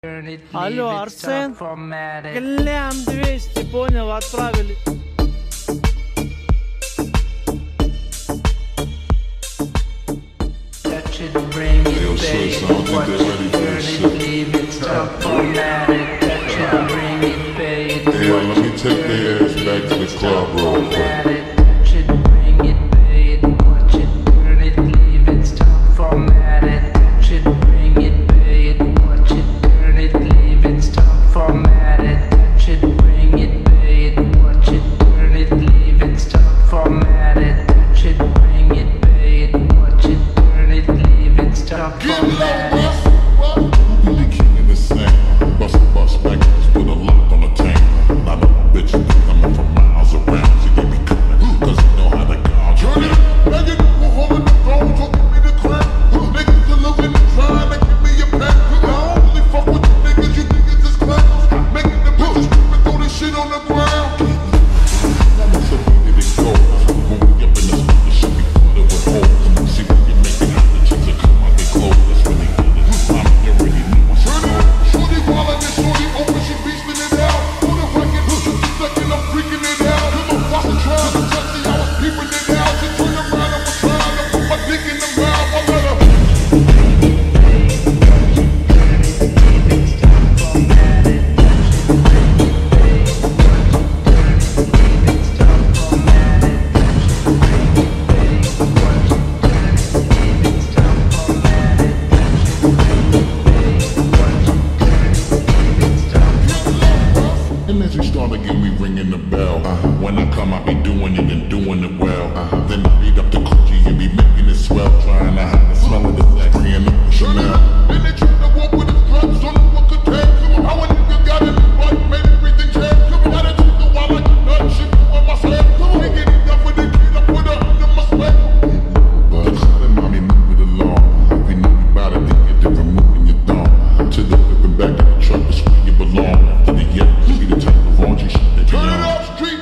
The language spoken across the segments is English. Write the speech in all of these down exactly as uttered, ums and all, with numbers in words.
Алло, Арсен, глянь, двести, понял, отправили. Yo, sis, I don't think they're ready for this shit. Hey, let me take their ass back to the club real quick. When I come, I be doing it and doing it well. Uh-huh. Then I beat up the coochie and be making it swell, trying to hide the smell of the sex, bringing up the Chanel. Then they try to walk with his clubs, don't know what could take. How a nigga got it, but made everything change. Come on, I took the while I get nut shit on myself. Come on, get it done with the kid, I put her under my sweat. But telling mommy, move it along. If you know about it, then get to removing your thumb. To the whip and back of the truck, that's where you belong. After the yep, you be the type of raunchy shit that you know. Turn it up, street.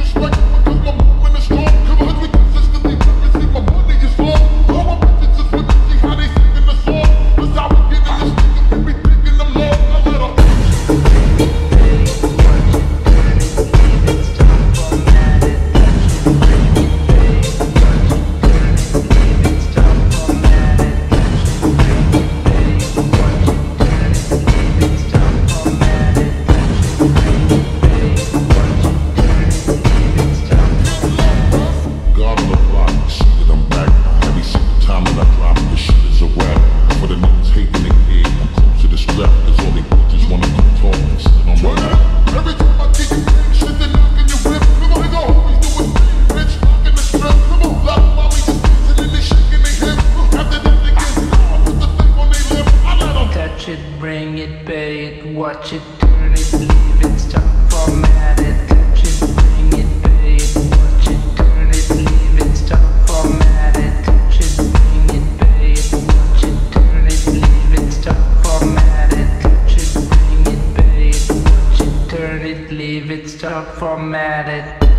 Bring it, pay it, watch it, turn it, leave it, stop, format it. Touch it, bring it, pay it, watch it, turn it, leave it, stop, format it. Touch it, bring it, pay it, watch it, turn it, leave it, stop, format it. Touch it, bring it, pay it, watch it, turn it, leave it, stop, format it.